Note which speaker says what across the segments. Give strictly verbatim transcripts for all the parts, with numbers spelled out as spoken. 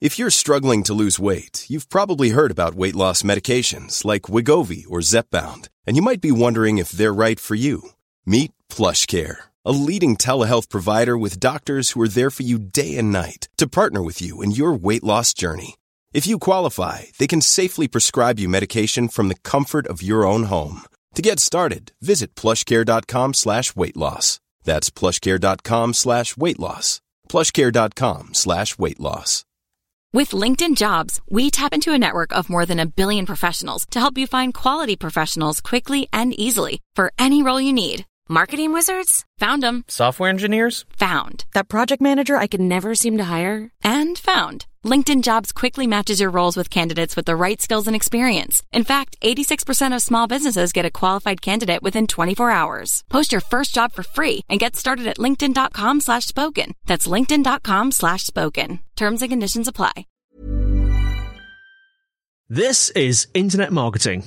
Speaker 1: If you're struggling to lose weight, you've probably heard about weight loss medications like Wegovy or Zepbound, and you might be wondering if they're right for you. Meet PlushCare, a leading telehealth provider with doctors who are there for you day and night to partner with you in your weight loss journey. If you qualify, they can safely prescribe you medication from the comfort of your own home. To get started, visit plushcare.com slash weight loss. That's plushcare.com slash weight loss. plushcare.com slash weight loss.
Speaker 2: With LinkedIn Jobs, we tap into a network of more than a billion professionals to help you find quality professionals quickly and easily for any role you need. Marketing wizards? Found them.
Speaker 3: Software engineers?
Speaker 2: Found. That project manager I could never seem to hire? And found. LinkedIn Jobs quickly matches your roles with candidates with the right skills and experience. In fact, eighty-six percent of small businesses get a qualified candidate within twenty-four hours. Post your first job for free and get started at linkedin.com slash spoken. That's linkedin.com slash spoken. Terms and conditions apply.
Speaker 4: This is Internet Marketing.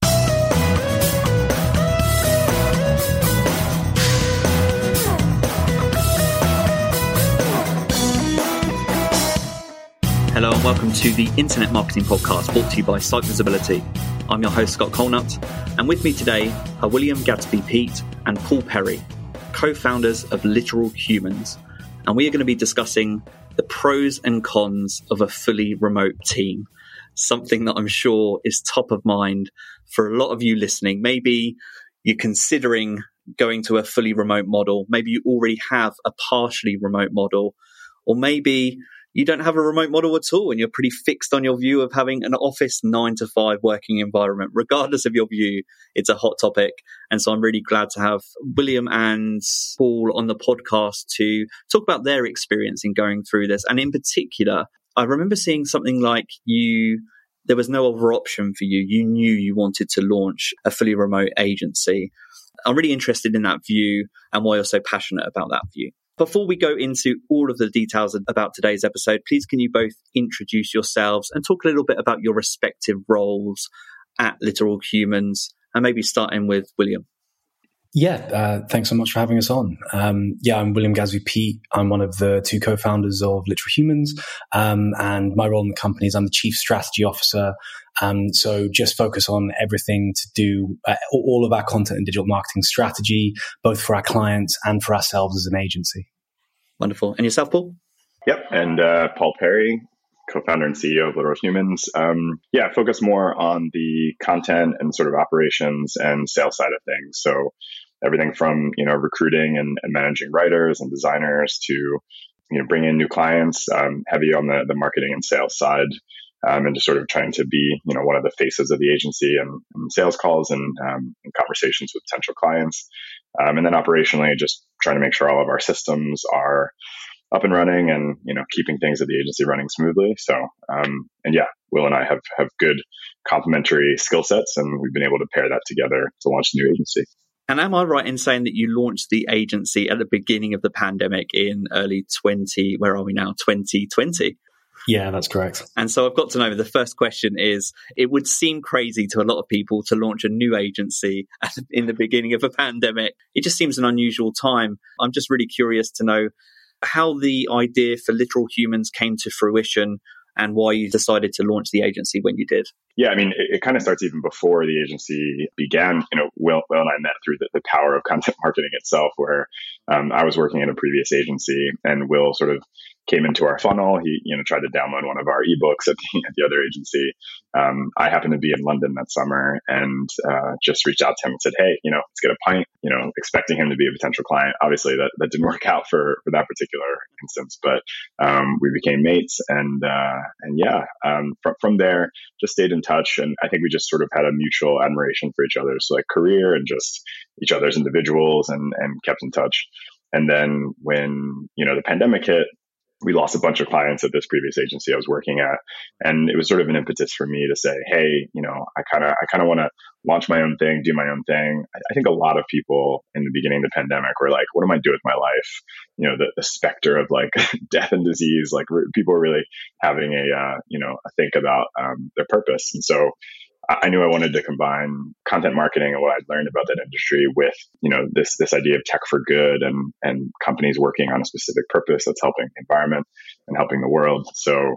Speaker 5: Hello and welcome to the Internet Marketing Podcast, brought to you by Site Visibility. I'm your host, Scott Colnut, and with me today are William Gadsby-Peat and Paul Perry, co-founders of Literal Humans. And we are going to be discussing the pros and cons of a fully remote team, something that I'm sure is top of mind for a lot of you listening. Maybe you're considering going to a fully remote model. Maybe you already have a partially remote model, or maybe you don't have a remote model at all and you're pretty fixed on your view of having an office nine to five working environment. Regardless of your view, it's a hot topic. And so I'm really glad to have William and Paul on the podcast to talk about their experience in going through this. And in particular, I remember seeing something like you, there was no other option for you. You knew you wanted to launch a fully remote agency. I'm really interested in that view and why you're so passionate about that view. Before we go into all of the details about today's episode, please can you both introduce yourselves and talk a little bit about your respective roles at Literal Humans, and maybe starting with William.
Speaker 6: Yeah, uh, thanks so much for having us on. Um, yeah, I'm William Gadsby-Peat. I'm one of the two co-founders of Literal Humans, um, and my role in the company is I'm the Chief Strategy Officer. Um, so just focus on everything to do, uh, all of our content and digital marketing strategy, both for our clients and for ourselves as an agency.
Speaker 5: Wonderful. And yourself, Paul?
Speaker 7: Yep. And uh, Paul Perry, co-founder and C E O of Literal Humans. Um, yeah, focus more on the content and sort of operations and sales side of things. So everything from, you know, recruiting and, and managing writers and designers to, you know, bring in new clients, um, heavy on the, the marketing and sales side. Um, and just sort of trying to be, you know, one of the faces of the agency and, and sales calls and, um, and conversations with potential clients. Um, and then operationally, just trying to make sure all of our systems are up and running and, you know, keeping things at the agency running smoothly. So, um, and yeah, Will and I have, have good complementary skill sets, and we've been able to pair that together to launch a new agency.
Speaker 5: And am I right in saying that you launched the agency at the beginning of the pandemic in early twenty, where are we now, twenty twenty?
Speaker 6: Yeah, that's correct.
Speaker 5: And so I've got to know, the first question is, it would seem crazy to a lot of people to launch a new agency in the beginning of a pandemic. It just seems an unusual time. I'm just really curious to know how the idea for Literal Humans came to fruition and why you decided to launch the agency when you did.
Speaker 7: Yeah, I mean, it, it kind of starts even before the agency began. You know, Will, Will and I met through the, the power of content marketing itself, where um, I was working in a previous agency and Will sort of came into our funnel. He, you know, tried to download one of our ebooks at the, at the other agency. Um, I happened to be in London that summer and uh, just reached out to him and said, hey, you know, let's get a pint, you know, expecting him to be a potential client. Obviously that, that didn't work out for, for that particular instance, but um, we became mates and, uh, and yeah, um, from, from there, just stayed in touch. And I think we just sort of had a mutual admiration for each other's like career and just each other's individuals and, and kept in touch. And then when, you know, the pandemic hit, we lost a bunch of clients at this previous agency I was working at. And it was sort of an impetus for me to say, hey, you know, I kind of, I kind of want to launch my own thing, do my own thing. I, I think a lot of people in the beginning of the pandemic were like, what am I doing with my life? You know, the, the specter of like death and disease, like re- people were really having a, uh, you know, a think about um, their purpose. And so I knew I wanted to combine content marketing and what I'd learned about that industry with, you know, this, this idea of tech for good and, and companies working on a specific purpose that's helping the environment and helping the world. So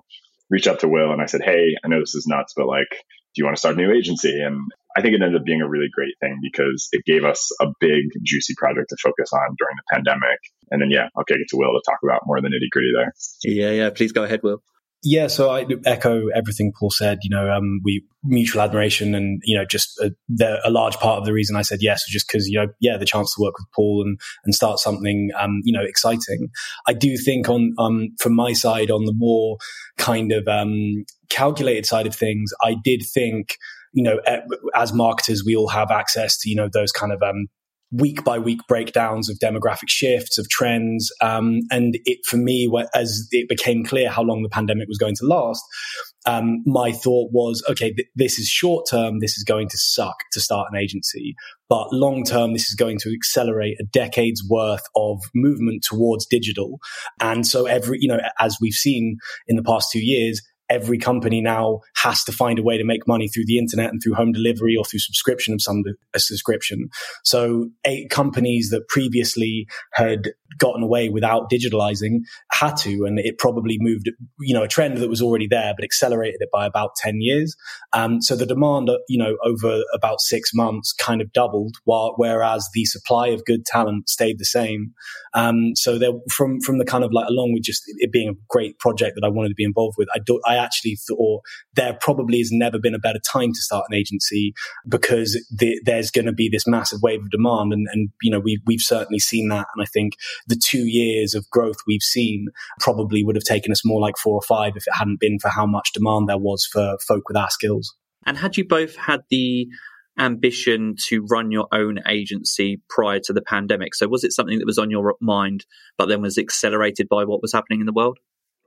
Speaker 7: reached out to Will and I said, hey, I know this is nuts, but like, do you want to start a new agency? And I think it ended up being a really great thing because it gave us a big, juicy project to focus on during the pandemic. And then, yeah, I'll kick it to Will to talk about more of the nitty gritty there.
Speaker 5: Yeah, yeah. Please go ahead, Will.
Speaker 6: Yeah, so I echo everything Paul said. You know, um, we mutual admiration, and you know, just a, the, a large part of the reason I said yes was just because you know, yeah, the chance to work with Paul and and start something, um, you know, exciting. I do think on um from my side, on the more kind of um calculated side of things, I did think, you know, as marketers, we all have access to you know those kind of um. week by week breakdowns of demographic shifts, of trends. Um, and it, for me, as it became clear how long the pandemic was going to last, um, my thought was, okay, th- this is short term. This is going to suck to start an agency, but long term, this is going to accelerate a decade's worth of movement towards digital. And so every, you know, as we've seen in the past two years, every company now has to find a way to make money through the internet and through home delivery or through subscription of some a subscription. So eight companies that previously had gotten away without digitalizing had to, and it probably moved, you know, a trend that was already there, but accelerated it by about ten years. Um, so the demand, you know, over about six months kind of doubled, while, whereas the supply of good talent stayed the same. Um, so there, from, from the kind of like, along with just it being a great project that I wanted to be involved with, I do, I actually thought there probably has never been a better time to start an agency because the, there's going to be this massive wave of demand. And, and you know, we've, we've certainly seen that. And I think the two years of growth we've seen probably would have taken us more like four or five if it hadn't been for how much demand there was for folk with our skills.
Speaker 5: And had you both had the ambition to run your own agency prior to the pandemic? So was it something that was on your mind, but then was accelerated by what was happening in the world?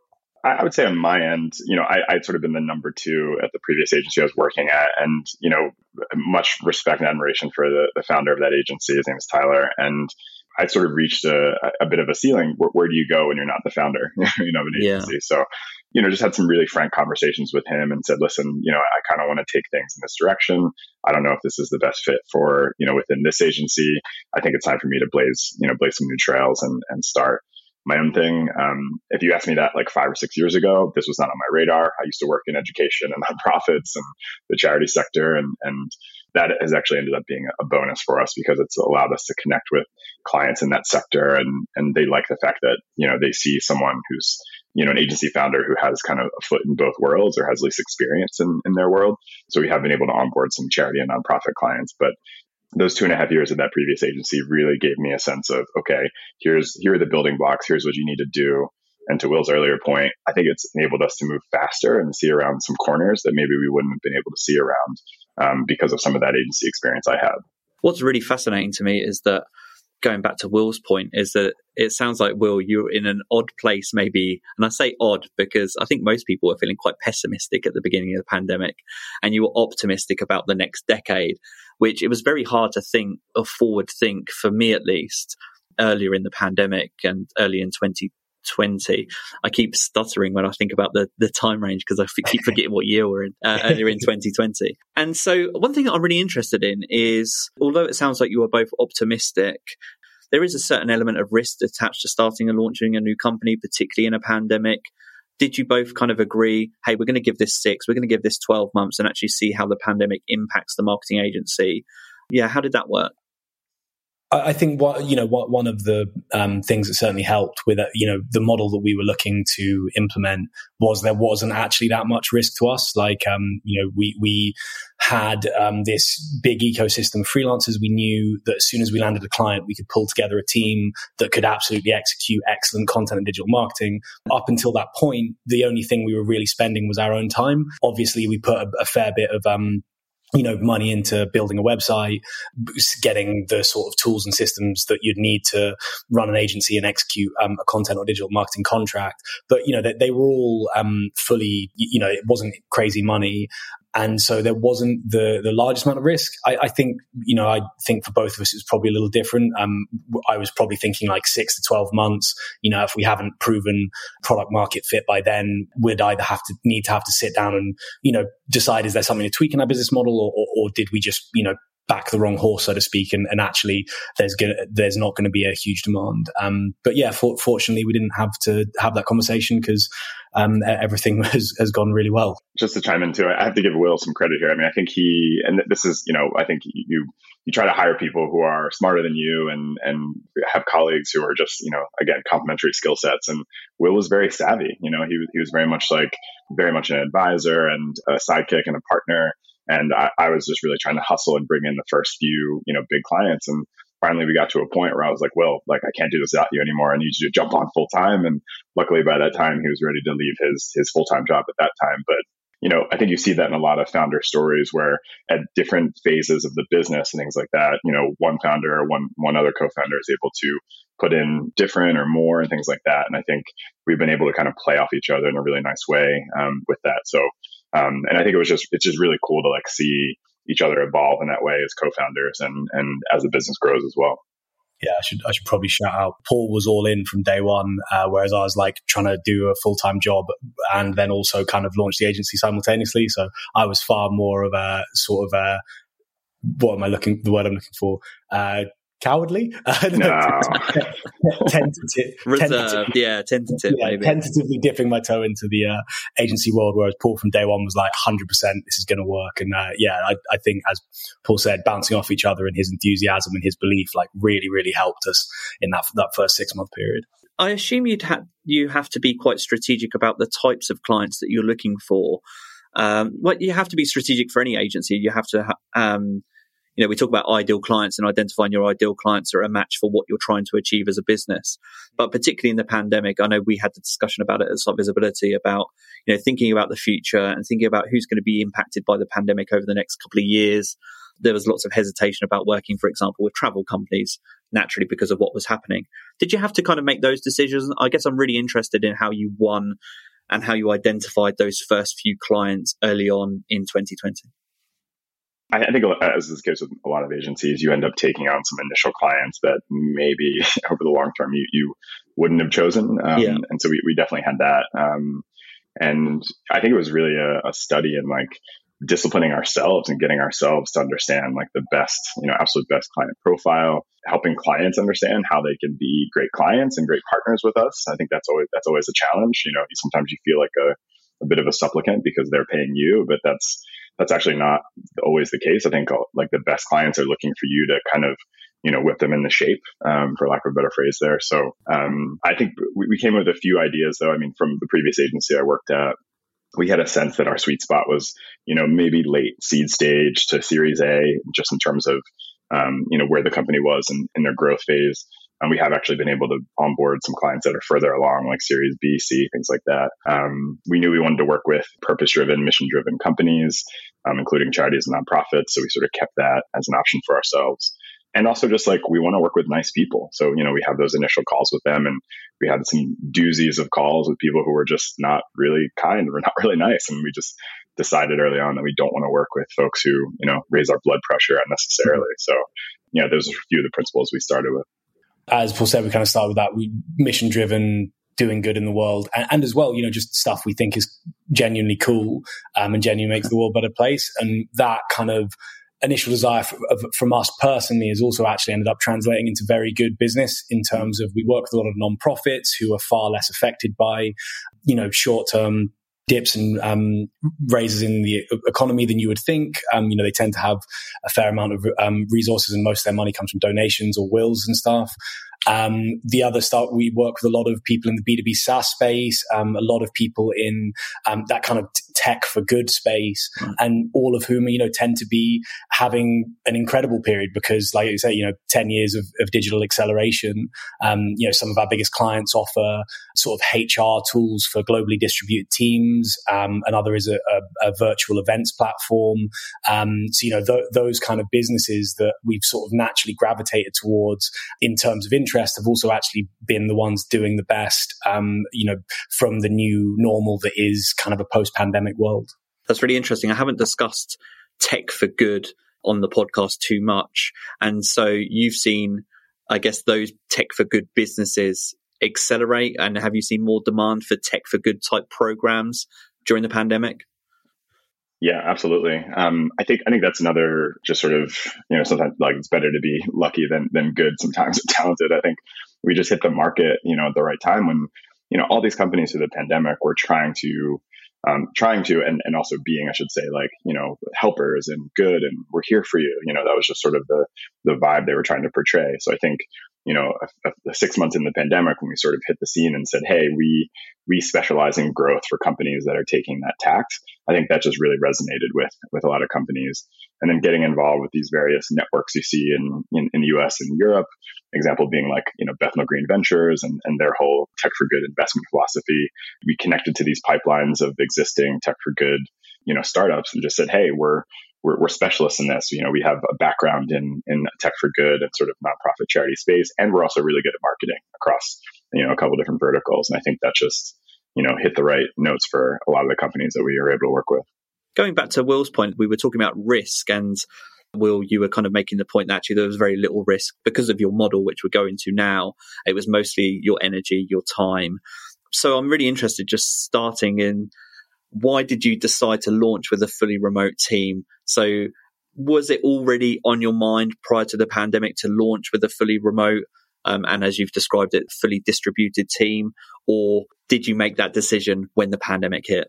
Speaker 7: I would say on my end, you know, I, I'd sort of been the number two at the previous agency I was working at. And, you know, much respect and admiration for the, the founder of that agency. His name is Tyler. And I sort of reached a, a bit of a ceiling. Where, where do you go when you're not the founder, you know, of an agency? Yeah. So, you know, just had some really frank conversations with him and said, listen, you know, I kind of want to take things in this direction. I don't know if this is the best fit for, you know, within this agency. I think it's time for me to blaze, you know, blaze some new trails and, and start my own thing. Um, if you asked me that like five or six years ago, this was not on my radar. I used to work in education and nonprofits and the charity sector. And, and that has actually ended up being a bonus for us because it's allowed us to connect with clients in that sector. And, and they like the fact that, you know, they see someone who's, you know, an agency founder who has kind of a foot in both worlds or has at least experience in, in their world. So we have been able to onboard some charity and nonprofit clients, but those two and a half years of that previous agency really gave me a sense of, okay, here's, here are the building blocks. Here's what you need to do. And to Will's earlier point, I think it's enabled us to move faster and see around some corners that maybe we wouldn't have been able to see around um, because of some of that agency experience I had.
Speaker 5: What's really fascinating to me is that, going back to Will's point, is that it sounds like, Will, you're in an odd place maybe. And I say odd because I think most people were feeling quite pessimistic at the beginning of the pandemic, and you were optimistic about the next decade, which it was very hard to think or forward think, for me at least, earlier in the pandemic and early in twenty twenty. I keep stuttering when I think about the, the time range because I f- keep forgetting what year we're in, uh, earlier in twenty twenty. And so one thing that I'm really interested in is, although it sounds like you are both optimistic, there is a certain element of risk attached to starting and launching a new company, particularly in a pandemic. Did you both kind of agree, hey, we're going to give this six, we're going to give this twelve months and actually see how the pandemic impacts the marketing agency? Yeah, how did that work?
Speaker 6: I think what, you know, what one of the um, things that certainly helped with, uh, you know, the model that we were looking to implement was there wasn't actually that much risk to us. Like, um, you know, we, we had um, this big ecosystem of freelancers. We knew that as soon as we landed a client, we could pull together a team that could absolutely execute excellent content and digital marketing. Up until that point, the only thing we were really spending was our own time. Obviously, we put a, a fair bit of, um, you know, money into building a website, getting the sort of tools and systems that you'd need to run an agency and execute um, a content or digital marketing contract. But, you know, they, they were all um, fully, you know, it wasn't crazy money. And so there wasn't the, the largest amount of risk. I, I think, you know, I think for both of us, it's probably a little different. Um, I was probably thinking like six to twelve months. You know, if we haven't proven product market fit by then, we'd either have to need to have to sit down and, you know, decide, is there something to tweak in our business model, or, or, or did we just, you know, back the wrong horse, so to speak, and, and actually there's gonna, there's not going to be a huge demand. Um, but yeah, for, fortunately, we didn't have to have that conversation because um, everything has, has gone really well.
Speaker 7: Just to chime in too, I have to give Will some credit here. I mean, I think he, and this is, you know, I think you you try to hire people who are smarter than you and and have colleagues who are just, you know, again, complementary skill sets. And Will was very savvy. You know, he he was very much like very much an advisor and a sidekick and a partner. And I, I was just really trying to hustle and bring in the first few, you know, big clients. And finally we got to a point where I was like, well, like, I can't do this without you anymore. I need you to jump on full time. And luckily by that time, he was ready to leave his, his full-time job at that time. But, you know, I think you see that in a lot of founder stories where at different phases of the business and things like that, you know, one founder or one, one other co-founder is able to put in different or more and things like that. And I think we've been able to kind of play off each other in a really nice way um, with that. So, Um, and I think it was just, it's just really cool to like see each other evolve in that way as co-founders and, and as the business grows as well.
Speaker 6: Yeah, I should, I should probably shout out. Paul was all in from day one, uh, whereas I was like trying to do a full-time job and then also kind of launch the agency simultaneously. So I was far more of a sort of a, what am I looking, the word I'm looking for? Uh, Cowardly? Uh,
Speaker 7: no.
Speaker 6: tentative.
Speaker 5: Reserved,
Speaker 6: tentative.
Speaker 5: yeah, tentative.
Speaker 6: Yeah,
Speaker 5: maybe.
Speaker 6: tentatively dipping my toe into the uh, agency world, whereas Paul from day one was like one hundred percent this is going to work. And uh, yeah, I, I think, as Paul said, bouncing off each other and his enthusiasm and his belief like really, really helped us in that that first six-month period.
Speaker 5: I assume you'd ha- you have to be quite strategic about the types of clients that you're looking for. Um, well, you have to be strategic for any agency. You have to ha- um, You know, we talk about ideal clients and identifying your ideal clients are a match for what you're trying to achieve as a business. But particularly in the pandemic, I know we had the discussion about it at Site Visibility about, you know, thinking about the future and thinking about who's going to be impacted by the pandemic over the next couple of years. There was lots of hesitation about working, for example, with travel companies, naturally because of what was happening. Did you have to kind of make those decisions? I guess I'm really interested in how you won and how you identified those first few clients early on in twenty twenty.
Speaker 7: I think, as is the case with a lot of agencies, you end up taking on some initial clients that maybe over the long term you, you wouldn't have chosen. Um,
Speaker 5: yeah.
Speaker 7: And so we, we definitely had that. Um, and I think it was really a, a study in like disciplining ourselves and getting ourselves to understand like the best, you know, absolute best client profile, helping clients understand how they can be great clients and great partners with us. I think that's always, that's always a challenge. You know, sometimes you feel like a, a bit of a supplicant because they're paying you, but that's, That's actually not always the case. I think like the best clients are looking for you to kind of, you know, whip them into shape, um, for lack of a better phrase there. So um, I think we, we came with a few ideas, though. I mean, from the previous agency I worked at, we had a sense that our sweet spot was, you know, maybe late seed stage to Series A, just in terms of, um, you know, where the company was in, in their growth phase. And we have actually been able to onboard some clients that are further along, like Series B, C, things like that. Um, we knew we wanted to work with purpose-driven, mission-driven companies, um, including charities and nonprofits. So we sort of kept that as an option for ourselves. And also just like we want to work with nice people. So, you know, we have those initial calls with them and we had some doozies of calls with people who were just not really kind or not really nice. And we just decided early on that we don't want to work with folks who, you know, raise our blood pressure unnecessarily. So, yeah, those are a few of the principles we started with.
Speaker 6: As Paul said, we kind of start with that. We mission driven, doing good in the world, and, and as well, you know, just stuff we think is genuinely cool um, and genuinely makes the world a better place. And that kind of initial desire for, of, from us personally has also actually ended up translating into very good business in terms of we work with a lot of nonprofits who are far less affected by, you know, short term dips and um, raises in the economy than you would think. Um, you know, they tend to have a fair amount of um, resources, and most of their money comes from donations or wills and stuff. Um, the other stuff, we work with a lot of people in the B two B SaaS space, um, a lot of people in um, that kind of t- tech for good space, mm. and all of whom, you know, tend to be having an incredible period because, like you say, you know, ten years of, of digital acceleration. Um, you know, some of our biggest clients offer sort of H R tools for globally distributed teams. Um, another is a, a, a virtual events platform. Um, so, you know, th- those kind of businesses that we've sort of naturally gravitated towards in terms of interest have also actually been the ones doing the best, um, you know, from the new normal that is kind of a post-pandemic world.
Speaker 5: That's really interesting. I haven't discussed tech for good on the podcast too much. And so you've seen, I guess, those tech for good businesses accelerate. And have you seen more demand for tech for good type programs during the pandemic?
Speaker 7: Yeah, absolutely. Um, I think I think that's another just sort of, you know, sometimes like it's better to be lucky than than good sometimes and talented. I think we just hit the market, you know, at the right time when, you know, all these companies through the pandemic were trying to um, trying to and, and also being, I should say, like, you know, helpers and good and we're here for you. You know, that was just sort of the the vibe they were trying to portray. So I think, you know, a, a six months in the pandemic when we sort of hit the scene and said, hey, we we specialize in growth for companies that are taking that tack. I think that just really resonated with with a lot of companies. And then getting involved with these various networks you see in, in, in the U S and Europe, example being like, you know, Bethnal Green Ventures and, and their whole Tech for Good investment philosophy. We connected to these pipelines of existing Tech for Good, you know, startups and just said, hey, we're We're, we're specialists in this. You know, we have a background in, in Tech for Good and sort of nonprofit charity space. And we're also really good at marketing across, you know, a couple of different verticals. And I think that just, you know, hit the right notes for a lot of the companies that we were able to work with.
Speaker 5: Going back to Will's point, we were talking about risk, and Will, you were kind of making the point that actually there was very little risk because of your model, which we're going to now. It was mostly your energy, your time. So I'm really interested just starting in, why did you decide to launch with a fully remote team? So was it already on your mind prior to the pandemic to launch with a fully remote, um, and as you've described it, fully distributed team? Or did you make that decision when the pandemic hit?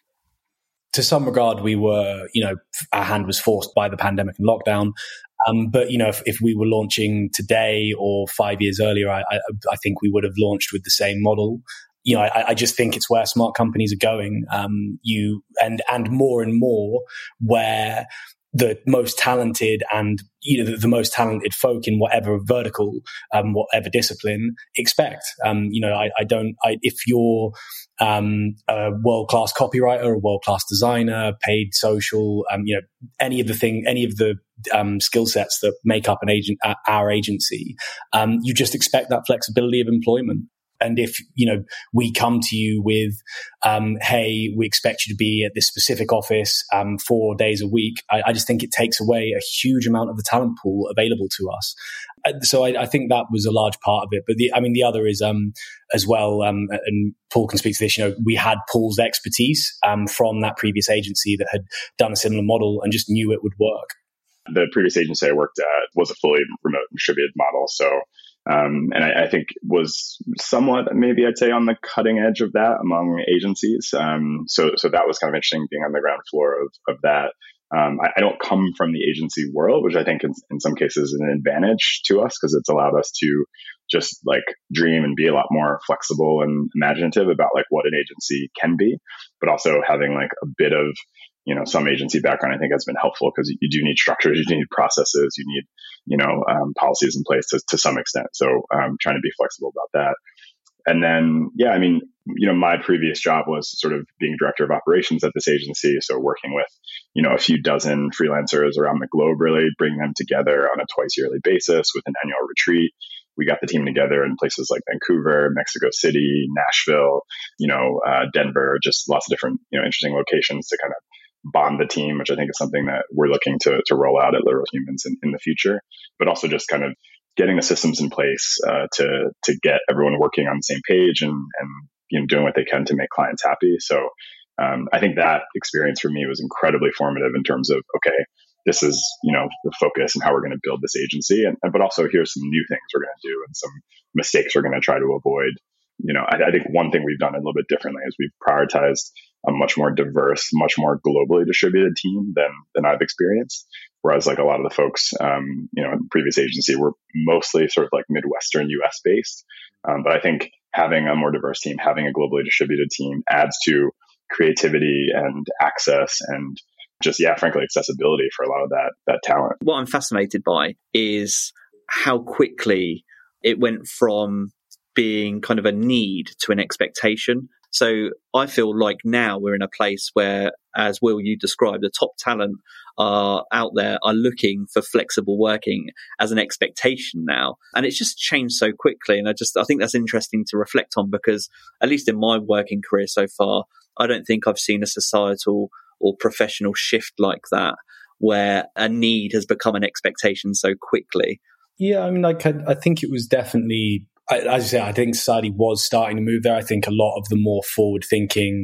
Speaker 6: To some regard, we were, you know, our hand was forced by the pandemic and lockdown. Um, but, you know, if, if we were launching today or five years earlier, I, I, I think we would have launched with the same model. You know, I, I just think it's where smart companies are going. Um, you and and more and more where the most talented and you know the, the most talented folk in whatever vertical, um, whatever discipline expect. Um, you know, I, I don't. I, if you're um, a world-class copywriter, a world-class designer, paid social, um, you know, any of the thing, any of the um, skill sets that make up an agent, uh, our agency, um, you just expect that flexibility of employment. And if, you know, we come to you with, um, hey, we expect you to be at this specific office um, four days a week, I, I just think it takes away a huge amount of the talent pool available to us. So I, I think that was a large part of it. But the, I mean, the other is um, as well, um, and Paul can speak to this, you know, we had Paul's expertise um, from that previous agency that had done a similar model and just knew it would work.
Speaker 7: The previous agency I worked at was a fully remote and distributed model. So Um, and I, I think was somewhat, maybe I'd say, on the cutting edge of that among agencies. Um, so, so that was kind of interesting being on the ground floor of, of that. Um, I, I don't come from the agency world, which I think in, in some cases is an advantage to us because it's allowed us to just like dream and be a lot more flexible and imaginative about like what an agency can be, but also having like a bit of, you know, some agency background, I think has been helpful because you do need structures, you need processes, you need, you know, um, policies in place to, to some extent. So um, trying to be flexible about that. And then, yeah, I mean, you know, my previous job was sort of being director of operations at this agency. So working with, you know, a few dozen freelancers around the globe, really bringing them together on a twice yearly basis with an annual retreat. We got the team together in places like Vancouver, Mexico City, Nashville, you know, uh, Denver, just lots of different, you know, interesting locations to kind of bond the team, which I think is something that we're looking to to roll out at Literal Humans in, in the future, but also just kind of getting the systems in place uh, to to get everyone working on the same page and and you know doing what they can to make clients happy. So um, I think that experience for me was incredibly formative in terms of, okay, this is, you know, the focus and how we're going to build this agency, and but also here's some new things we're going to do and some mistakes we're going to try to avoid. You know, I, I think one thing we've done a little bit differently is we've prioritized a much more diverse, much more globally distributed team than than I've experienced. Whereas like a lot of the folks, um, you know, in the previous agency were mostly sort of like Midwestern U S based. Um, but I think having a more diverse team, having a globally distributed team adds to creativity and access and just, yeah, frankly, accessibility for a lot of that that talent.
Speaker 5: What I'm fascinated by is how quickly it went from being kind of a need to an expectation. So I feel like now we're in a place where, as Will, you described, the top talent are out there are looking for flexible working as an expectation now. And it's just changed so quickly. And I just, I think that's interesting to reflect on because at least in my working career so far, I don't think I've seen a societal or professional shift like that where a need has become an expectation so quickly.
Speaker 6: Yeah, I mean, like, I, I think it was definitely, as you say, I think society was starting to move there. I think a lot of the more forward-thinking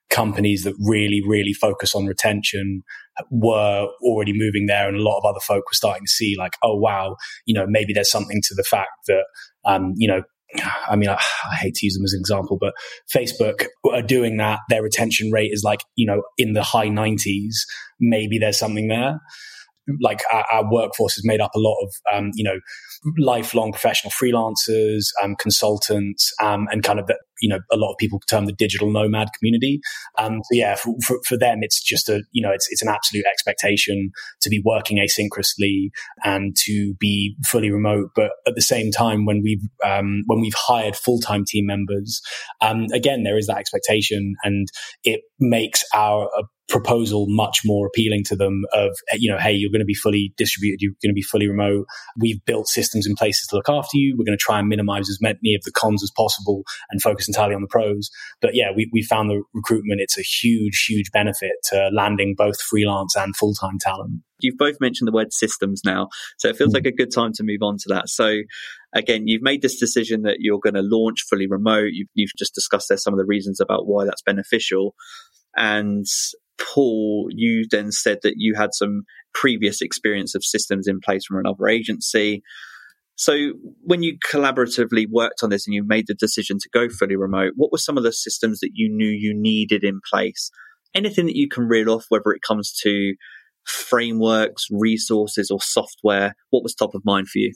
Speaker 6: companies that really, really focus on retention were already moving there. And a lot of other folk were starting to see like, oh, wow, you know, maybe there's something to the fact that, um, you know, I mean, I, I hate to use them as an example, but Facebook are doing that. Their retention rate is like, you know, in the high nineties. Maybe there's something there. Like our, our workforce is made up a lot of, um, you know, lifelong professional freelancers, um, consultants, um, and kind of, the, you know, a lot of people term the digital nomad community. Um, so yeah, for, for, for them, it's just a, you know, it's, it's an absolute expectation to be working asynchronously and to be fully remote. But at the same time, when we've, um, when we've hired full-time team members, um, again, there is that expectation, and it makes our uh, proposal much more appealing to them of, you know, hey, you're going to be fully distributed, you're going to be fully remote. We've built systems in places to look after you. We're going to try and minimize as many of the cons as possible and focus entirely on the pros. But yeah, we, we found the recruitment, it's a huge, huge benefit to landing both freelance and full-time talent.
Speaker 5: You've both mentioned the word systems now, so it feels like a good time to move on to that. So again, you've made this decision that you're going to launch fully remote. You've, you've just discussed there some of the reasons about why that's beneficial. And Paul, you then said that you had some previous experience of systems in place from another agency. So when you collaboratively worked on this and you made the decision to go fully remote, what were some of the systems that you knew you needed in place? Anything that you can reel off, whether it comes to frameworks, resources, or software, what was top of mind for you?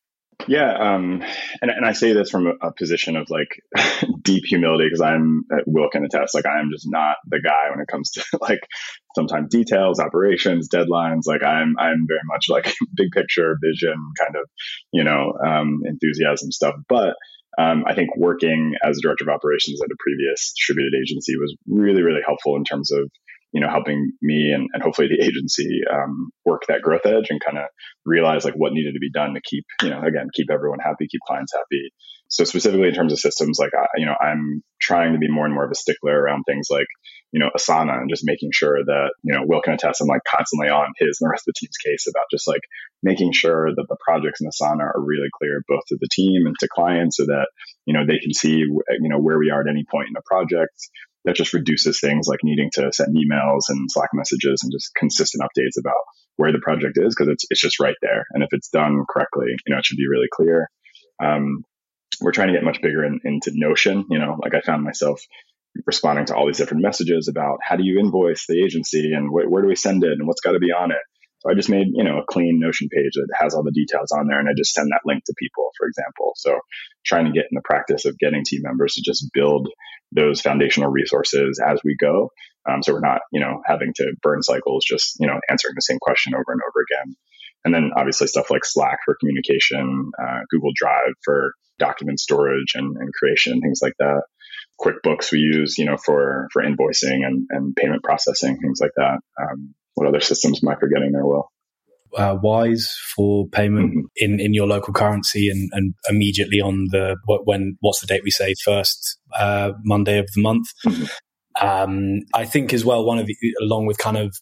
Speaker 7: Yeah, um, and, and I say this from a, a position of like deep humility, because I'm, Will can attest, like I am just not the guy when it comes to like sometimes details, operations, deadlines. Like I'm, I'm very much like big picture, vision, kind of, you know, um, enthusiasm stuff. But um, I think working as a director of operations at a previous distributed agency was really, really helpful in terms of, you know, helping me and, and hopefully the agency um, work that growth edge and kind of realize like what needed to be done to keep, you know, again, keep everyone happy, keep clients happy. So specifically in terms of systems, like, I, you know, I'm trying to be more and more of a stickler around things like, you know, Asana, and just making sure that, you know, Will can attest, I'm like constantly on his and the rest of the team's case about just like making sure that the projects in Asana are really clear, both to the team and to clients, so that, you know, they can see, you know, where we are at any point in the project. That just reduces things like needing to send emails and Slack messages and just consistent updates about where the project is, because it's it's just right there. And if it's done correctly, you know, it should be really clear. Um, we're trying to get much bigger in, into Notion. You know, like I found myself responding to all these different messages about how do you invoice the agency and wh- where do we send it and what's got to be on it. So I just made, you know, a clean Notion page that has all the details on there, and I just send that link to people, for example. So trying to get in the practice of getting team members to just build those foundational resources as we go. Um, so we're not, you know, having to burn cycles, just, you know, answering the same question over and over again. And then obviously stuff like Slack for communication, uh, Google Drive for document storage and, and creation and things like that. QuickBooks we use, you know, for, for invoicing and, and payment processing, things like that. Um, what other systems am I forgetting there, Will?
Speaker 6: Uh, Wise for payment
Speaker 7: mm-hmm.
Speaker 6: in, in your local currency, and, and immediately on the, when, what's the date we say, first uh, Monday of the month. Mm-hmm. Um, I think as well, one of the, along with kind of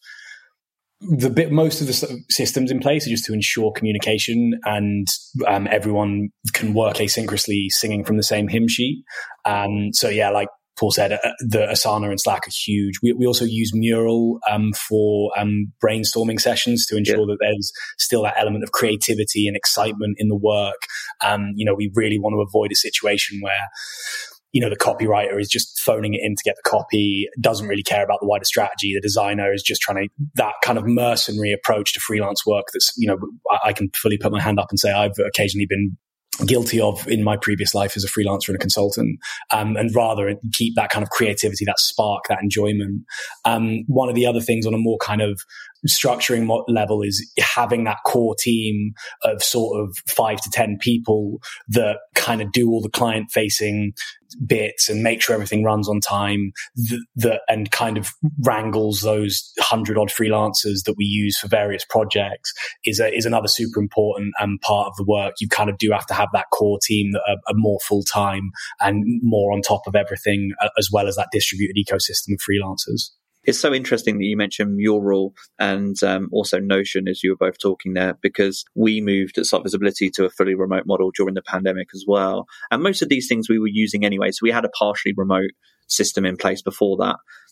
Speaker 6: the bit, most of the systems in place are just to ensure communication, and um, everyone can work asynchronously singing from the same hymn sheet. Um, so yeah, like Paul said, uh, the Asana and Slack are huge. We, we also use Mural um, for um, brainstorming sessions to ensure yeah. that there's still that element of creativity and excitement in the work. Um, you know, we really want to avoid a situation where, you know, the copywriter is just phoning it in to get the copy, doesn't really care about the wider strategy. The designer is just trying to, that kind of mercenary approach to freelance work that's, you know, I, I can fully put my hand up and say I've occasionally been guilty of in my previous life as a freelancer and a consultant, um, and rather keep that kind of creativity, that spark, that enjoyment. Um, one of the other things on a more kind of structuring level is having that core team of sort of five to ten people that kind of do all the client facing bits and make sure everything runs on time, that, that and kind of wrangles those hundred odd freelancers that we use for various projects is a, is another super important um, part of the work. You kind of do have to have that core team that are, are more full time and more on top of everything, uh, as well as that distributed ecosystem of freelancers.
Speaker 5: It's so interesting that you mentioned Mural and um, also Notion as you were both talking there, because we moved at Site Visibility to a fully remote model during the pandemic as well. And most of these things we were using anyway. So we had a partially remote system in place before that.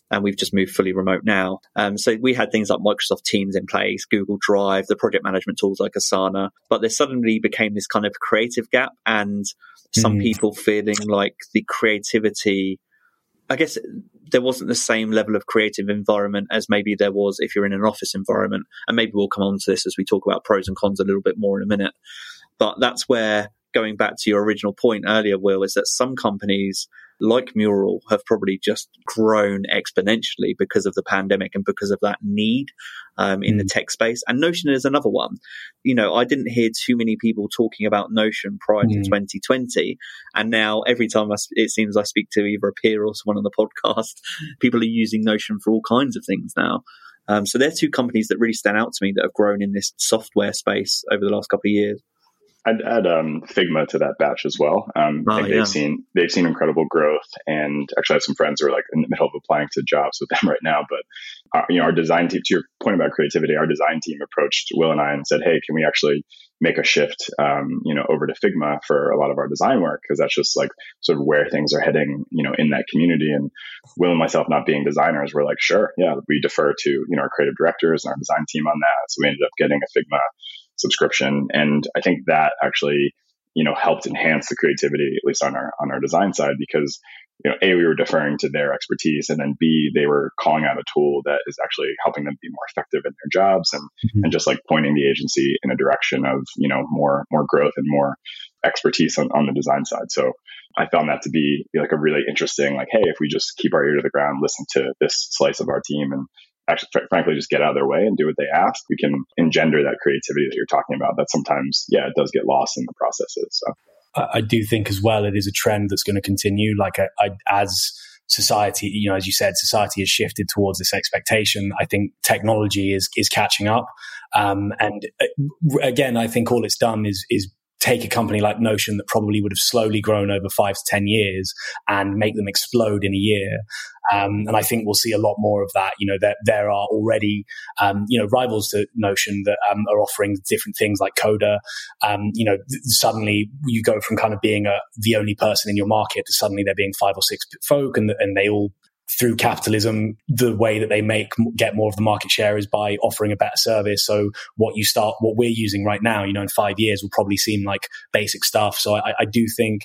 Speaker 5: and we've just moved fully remote now. Um, so we had things like Microsoft Teams in place, Google Drive, the project management tools like Asana, but there suddenly became this kind of creative gap, and some mm. people feeling like the creativity, I guess there wasn't the same level of creative environment as maybe there was if you're in an office environment. And maybe we'll come on to this as we talk about pros and cons a little bit more in a minute. But that's where, going back to your original point earlier, Will, is that some companies like Mural have probably just grown exponentially because of the pandemic and because of that need um, in mm. the tech space. And Notion is another one. You know, I didn't hear too many people talking about Notion prior mm. to twenty twenty. And now every time I, it seems I speak to either a peer or someone on the podcast, people are using Notion for all kinds of things now. Um, so they're two companies that really stand out to me that have grown in this software space over the last couple of years.
Speaker 7: I'd add um, Figma to that batch as well. Um,
Speaker 5: oh,
Speaker 7: I think
Speaker 5: yeah.
Speaker 7: they've seen they've seen incredible growth, and actually I have some friends who are like in the middle of applying to jobs with them right now. But our, you know, our design team, to your point about creativity, our design team approached Will and I and said, "Hey, can we actually make a shift, um, you know, over to Figma for a lot of our design work? Because that's just like sort of where things are heading, you know, in that community." And Will and myself, not being designers, were like, "Sure, yeah." We defer to you know our creative directors and our design team on that. So we ended up getting a Figma subscription, and I think that actually, you know, helped enhance the creativity, at least on our on our design side, because, you know, A, we were deferring to their expertise, and then B, they were calling out a tool that is actually helping them be more effective in their jobs, and mm-hmm. and just like pointing the agency in a direction of, you know, more more growth and more expertise on, on the design side. So I found that to be like a really interesting, like, hey, if we just keep our ear to the ground, listen to this slice of our team, and actually, fr- frankly, just get out of their way and do what they ask, we can engender that creativity that you're talking about. That sometimes, yeah, it does get lost in the processes. So
Speaker 6: I do think as well, it is a trend that's going to continue. Like I, I, as society, you know, as you said, society has shifted towards this expectation. I think technology is is catching up. Um, and uh, again, I think all it's done is is take a company like Notion that probably would have slowly grown over five to ten years and make them explode in a year. Um, and I think we'll see a lot more of that. You know, there, there are already, um, you know, rivals to Notion that um, are offering different things like Coda. Um, you know, th- suddenly you go from kind of being a, the only person in your market to suddenly there being five or six folk, and, and they all, through capitalism, the way that they make get more of the market share is by offering a better service. So what you start, what we're using right now, you know, in five years will probably seem like basic stuff. So I, I do think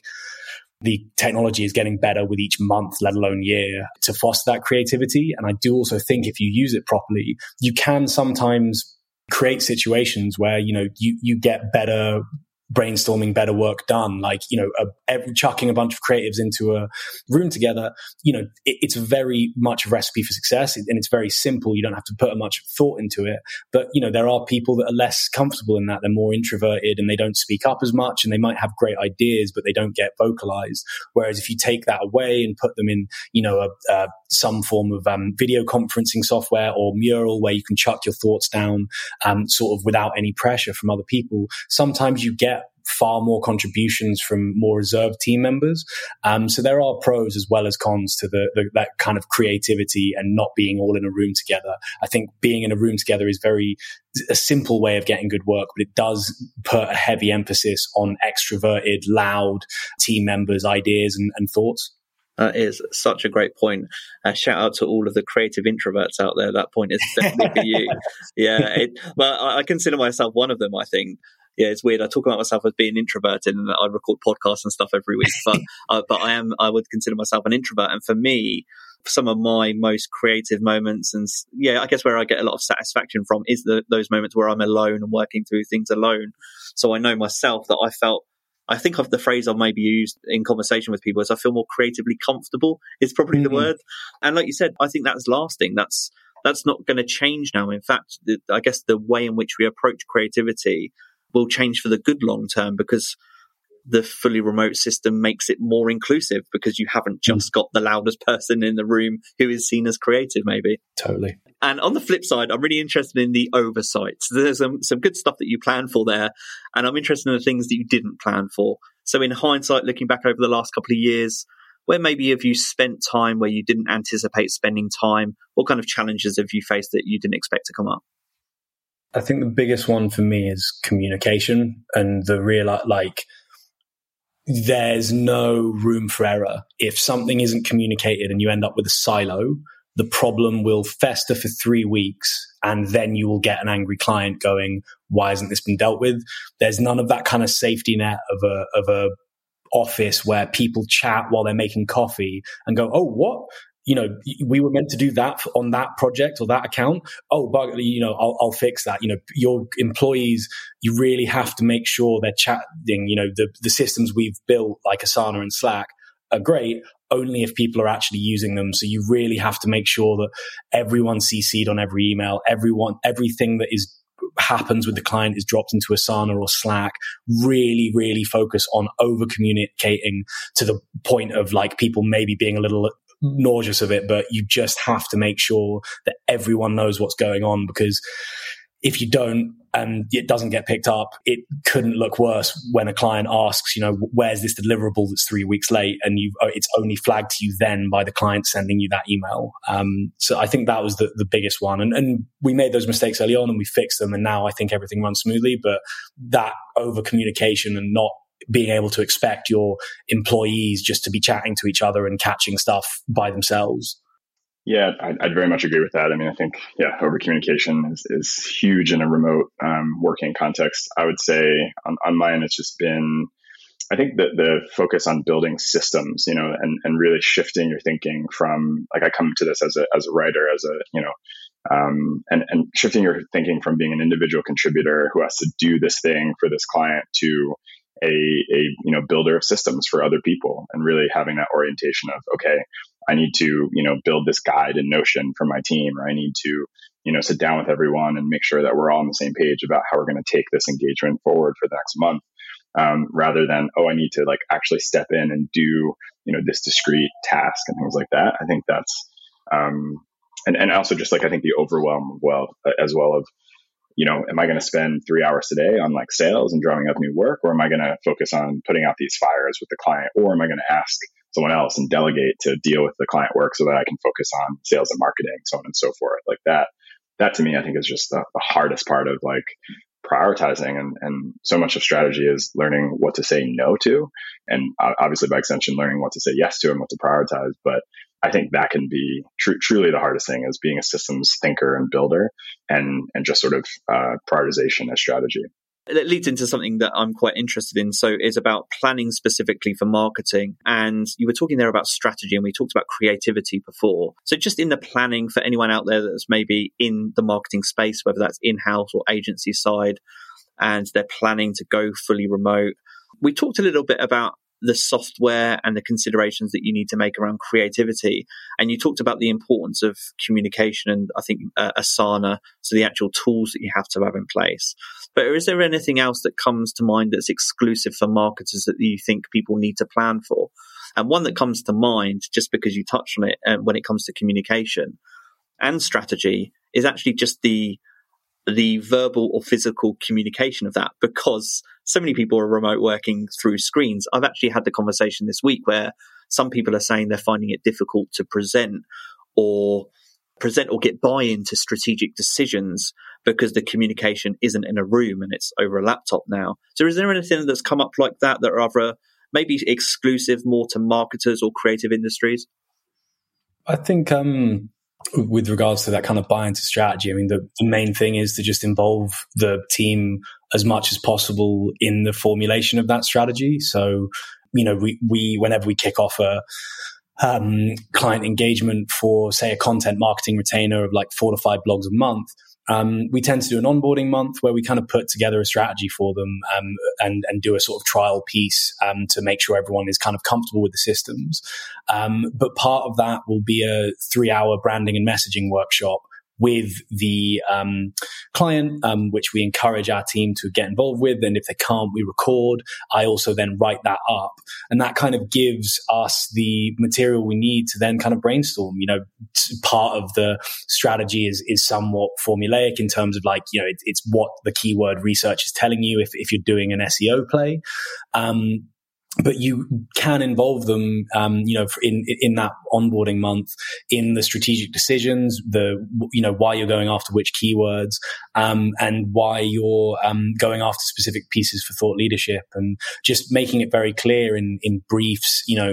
Speaker 6: the technology is getting better with each month, let alone year, to foster that creativity. And I do also think if you use it properly, you can sometimes create situations where, you know, you, you get better brainstorming, better work done. Like, you know, a, every, chucking a bunch of creatives into a room together, you know, it, it's very much a recipe for success, and it's very simple. You don't have to put much thought into it. But, you know, there are people that are less comfortable in that. They're more introverted and they don't speak up as much, and they might have great ideas, but they don't get vocalized. Whereas if you take that away and put them in, you know, a, a, some form of um, video conferencing software or Mural where you can chuck your thoughts down um, sort of without any pressure from other people, sometimes you get far more contributions from more reserved team members. Um, so there are pros as well as cons to the, the that kind of creativity and not being all in a room together. I think being in a room together is very a simple way of getting good work, but it does put a heavy emphasis on extroverted, loud team members' ideas and, and thoughts.
Speaker 5: That is such a great point. Uh, shout out to all of the creative introverts out there. That point is definitely for you. Yeah, it, well, I, I consider myself one of them, I think. Yeah, it's weird. I talk about myself as being introverted, and I record podcasts and stuff every week. But uh, but I am I would consider myself an introvert. And for me, some of my most creative moments, and yeah, I guess where I get a lot of satisfaction from is the, those moments where I'm alone and working through things alone. So I know myself that I felt. I think of the phrase I've maybe used in conversation with people is I feel more creatively comfortable is probably mm-hmm. the word. And like you said, I think that's lasting. That's that's not going to change now. In fact, the, I guess the way in which we approach creativity will change for the good long term, because the fully remote system makes it more inclusive, because you haven't just got the loudest person in the room who is seen as creative, maybe.
Speaker 6: Totally.
Speaker 5: And on the flip side, I'm really interested in the oversight. So there's some, some good stuff that you planned for there, and I'm interested in the things that you didn't plan for. So in hindsight, looking back over the last couple of years, where maybe have you spent time where you didn't anticipate spending time? What kind of challenges have you faced that you didn't expect to come up?
Speaker 6: I think the biggest one for me is communication, and the real, like, there's no room for error. If something isn't communicated and you end up with a silo, the problem will fester for three weeks and then you will get an angry client going, why hasn't this been dealt with? There's none of that kind of safety net of a, of a office where people chat while they're making coffee and go, oh, what? You know, we were meant to do that on that project or that account. Oh, but, you know, I'll, I'll fix that. You know, your employees, you really have to make sure they're chatting. You know, the, the systems we've built like Asana and Slack are great only if people are actually using them. So you really have to make sure that everyone's C C'd on every email, everyone, everything that is happens with the client is dropped into Asana or Slack. Really, really focus on over communicating to the point of like people maybe being a little nauseous of it, but you just have to make sure that everyone knows what's going on, because if you don't and it doesn't get picked up, it couldn't look worse when a client asks, you know, where's this deliverable that's three weeks late, and you it's only flagged to you then by the client sending you that email. Um, so I think that was the, the biggest one, and, and we made those mistakes early on and we fixed them, and now I think everything runs smoothly. But that over communication and not being able to expect your employees just to be chatting to each other and catching stuff by themselves.
Speaker 7: Yeah, I'd, I'd very much agree with that. I mean, I think, yeah, over communication is, is huge in a remote um, working context. I would say on, on mine, it's just been, I think that the focus on building systems, you know, and, and really shifting your thinking from, like, I come to this as a, as a writer, as a, you know, um, and, and shifting your thinking from being an individual contributor who has to do this thing for this client to a, a, you know, builder of systems for other people, and really having that orientation of, okay, I need to, you know, build this guide in Notion for my team, or I need to, you know, sit down with everyone and make sure that we're all on the same page about how we're going to take this engagement forward for the next month. Um, rather than, oh, I need to like actually step in and do, you know, this discrete task and things like that. I think that's, um, and, and also just like, I think the overwhelm well, as well of, you know, am I going to spend three hours today on like sales and drawing up new work, or am I going to focus on putting out these fires with the client, or am I going to ask someone else and delegate to deal with the client work so that I can focus on sales and marketing, so on and so forth. Like that, that to me, I think is just the, the hardest part of like prioritizing, and, and so much of strategy is learning what to say no to. And obviously by extension, learning what to say yes to and what to prioritize. But I think that can be tr- truly the hardest thing, is being a systems thinker and builder, and, and just sort of uh, prioritization as strategy.
Speaker 5: It leads into something that I'm quite interested in. So it's about planning specifically for marketing. And you were talking there about strategy, and we talked about creativity before. So just in the planning for anyone out there that's maybe in the marketing space, whether that's in-house or agency side, and they're planning to go fully remote. We talked a little bit about the software and the considerations that you need to make around creativity. And you talked about the importance of communication and I think uh, Asana, so the actual tools that you have to have in place. But is there anything else that comes to mind that's exclusive for marketers that you think people need to plan for? And one that comes to mind, just because you touched on it, uh, when it comes to communication and strategy, is actually just the the verbal or physical communication of that, because so many people are remote working through screens. I've actually had the conversation this week where some people are saying they're finding it difficult to present or present or get buy-in to strategic decisions because the communication isn't in a room and it's over a laptop now. So is there anything that's come up like that that are either maybe exclusive more to marketers or creative industries?
Speaker 6: I think um, with regards to that kind of buy into strategy, I mean, the, the main thing is to just involve the team as much as possible in the formulation of that strategy. So, you know, we, we whenever we kick off a um, client engagement for, say, a content marketing retainer of like four to five blogs a month, Um, we tend to do an onboarding month where we kind of put together a strategy for them um, and, and do a sort of trial piece um, to make sure everyone is kind of comfortable with the systems. Um, but part of that will be a three-hour branding and messaging workshop with the um, client, um, which we encourage our team to get involved with. And if they can't, we record. I also then write that up. And that kind of gives us the material we need to then kind of brainstorm. You know, part of the strategy is is somewhat formulaic in terms of like, you know, it, it's what the keyword research is telling you if, if you're doing an S E O play. Um, But you can involve them, um, you know, in in that onboarding month in the strategic decisions, the you know why you're going after which keywords, um, and why you're um, going after specific pieces for thought leadership, and just making it very clear in in briefs, you know.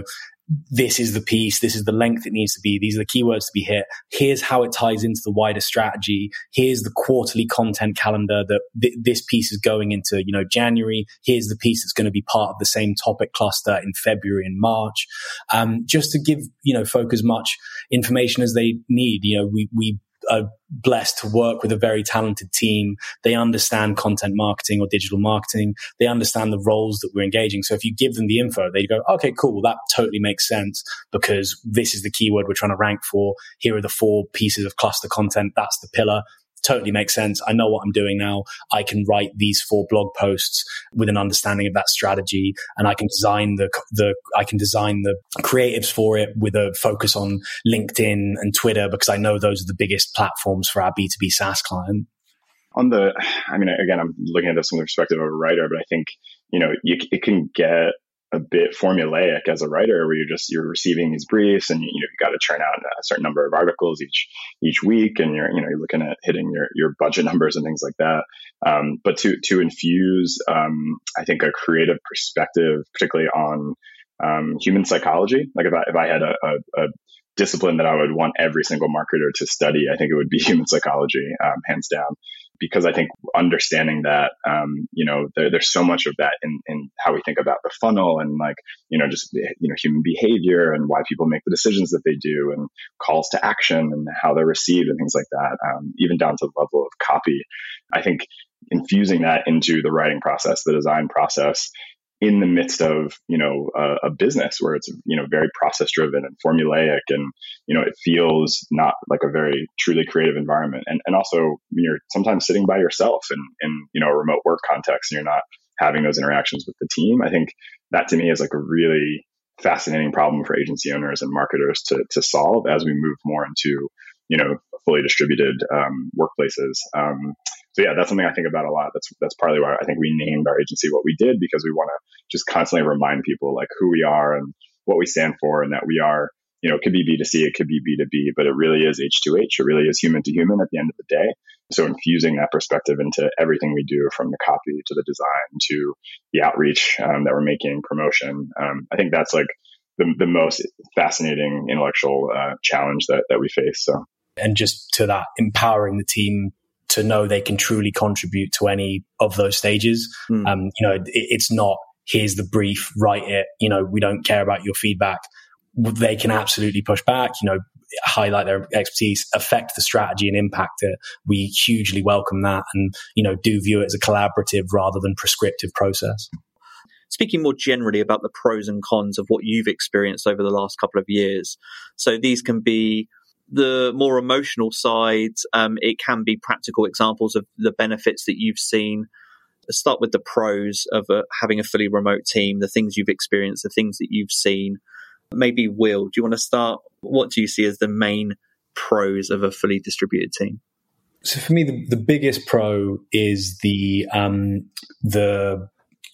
Speaker 6: this is the piece, this is the length it needs to be, these are the keywords to be hit, here's how it ties into the wider strategy, here's the quarterly content calendar that th- this piece is going into, you know, January, here's the piece that's going to be part of the same topic cluster in February and March, um, just to give, you know, folk as much information as they need. You know, we, we are blessed to work with a very talented team. They understand content marketing or digital marketing. They understand the roles that we're engaging. So if you give them the info, they go, okay, cool. Well, that totally makes sense because this is the keyword we're trying to rank for. Here are the four pieces of cluster content. That's the pillar. Totally makes sense. I know what I'm doing now. I can write these four blog posts with an understanding of that strategy, and I can design the the I can design the creatives for it with a focus on LinkedIn and Twitter because I know those are the biggest platforms for our B two B SaaS client.
Speaker 7: On the, I mean, again, I'm looking at this from the perspective of a writer, but I think, you know, you, it can get a bit formulaic as a writer where you're just, you're receiving these briefs and, you know, you got to churn out a certain number of articles each, each week. And you're, you know, you're looking at hitting your, your budget numbers and things like that. Um, but to, to infuse, um, I think a creative perspective, particularly on, um, human psychology, like if I, if I had a, a, a discipline that I would want every single marketer to study, I think it would be human psychology, um, hands down. Because I think understanding that, um, you know, there, there's so much of that in, in how we think about the funnel and like, you know, just, you know, human behavior and why people make the decisions that they do and calls to action and how they're received and things like that, um, even down to the level of copy. I think infusing that into the writing process, the design process, in the midst of, you know, a, a business where it's, you know, very process driven and formulaic and, you know, it feels not like a very truly creative environment. And, and also you're sometimes sitting by yourself in, in, you know, a remote work context and you're not having those interactions with the team. I think that to me is like a really fascinating problem for agency owners and marketers to, to solve as we move more into, you know, fully distributed, um, workplaces. Um, So yeah, that's something I think about a lot. That's that's partly why I think we named our agency what we did, because we want to just constantly remind people like who we are and what we stand for, and that we are, you know, it could be B two C, it could be B two B, but it really is H two H. It really is human to human at the end of the day. So infusing that perspective into everything we do, from the copy to the design to the outreach um, that we're making, promotion. Um, I think that's like the the most fascinating intellectual uh, challenge that that we face. So,
Speaker 6: and just to that, empowering the team to know they can truly contribute to any of those stages. Mm. Um, you know, it, it's not, here's the brief, write it. You know, we don't care about your feedback. They can absolutely push back, you know, highlight their expertise, affect the strategy and impact it. We hugely welcome that and, you know, do view it as a collaborative rather than prescriptive process.
Speaker 5: Speaking more generally about the pros and cons of what you've experienced over the last couple of years. So these can be the more emotional side, um, it can be practical examples of the benefits that you've seen. Let's start with the pros of uh, having a fully remote team, the things you've experienced, the things that you've seen. Maybe Will, do you want to start? What do you see as the main pros of a fully distributed team?
Speaker 6: So for me, the, the biggest pro is the um, the